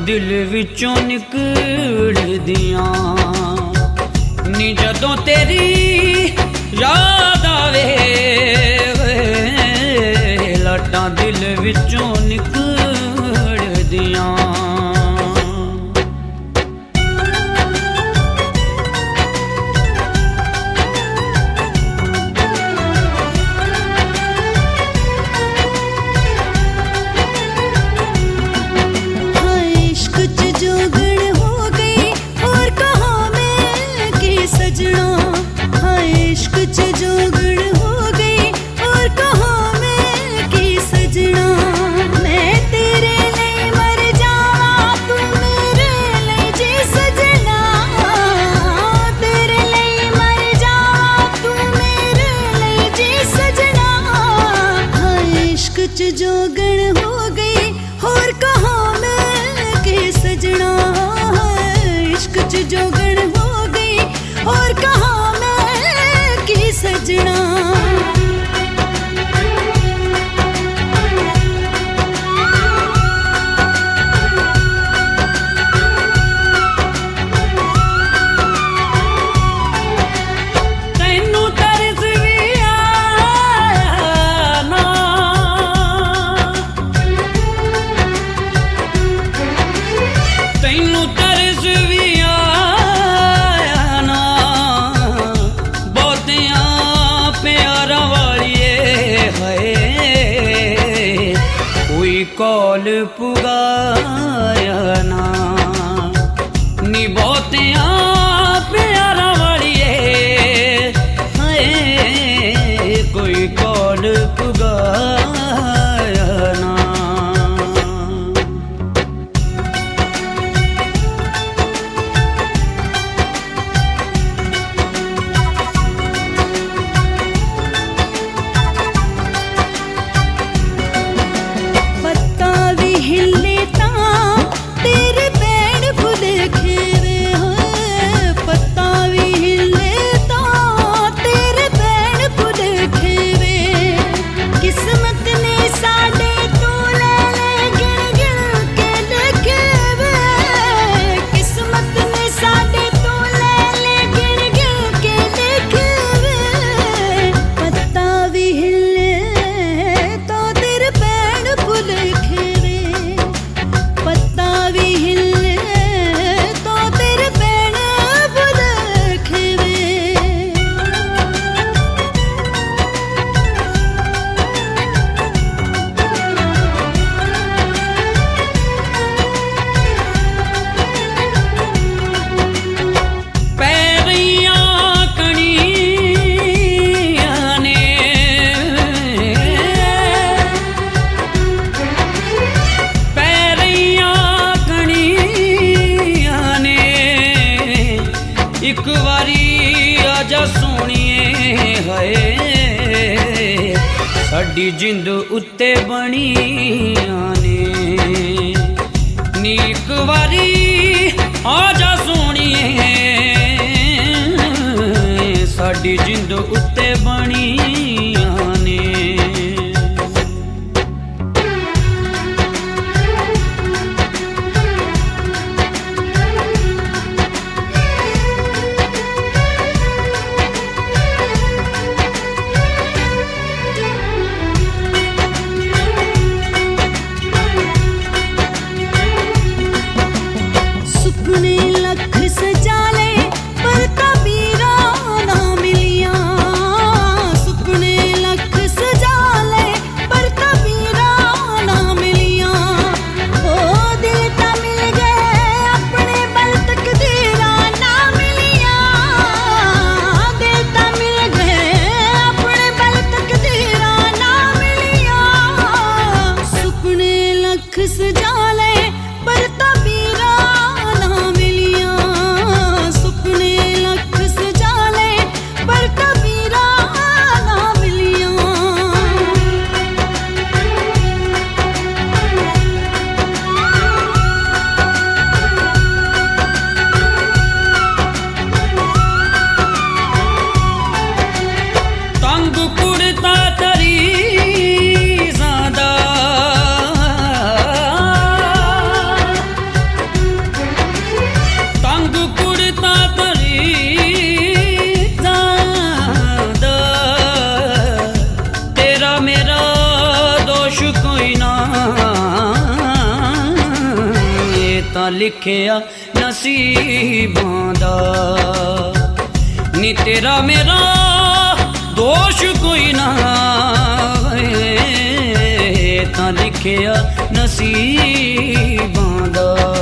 दिल विचों निकलदियां नी जदों तेरी याद आवे लाटां दिल विचों निकलदियां। जोगण हो गई और कहाँ मैं के सजना, इश्क च जोगण हो गई और कहाँ मैं के सजना। कौल पुगाया ना नी बहुतियां प्यारा वालिए हाय कोई कौल पुगाया ना। एक बारी आजा सोनिए हाय साडी जिंद उत्ते बणियां ने नी एक बारी आजा सोनिए साडी जिंद उत्ते बणियां ने। लख सजा ले पर तबीरा ना मिलिया ਤਾਂ ਲਿਖਿਆ ਨਸੀਬਾਂ ਦਾ। ਨੀ ਤੇਰਾ ਮੇਰਾ ਦੋਸ਼ ਕੋਈ ਨਾ ਤਾਂ ਲਿਖਿਆ ਨਸੀਬਾਂ ਦਾ।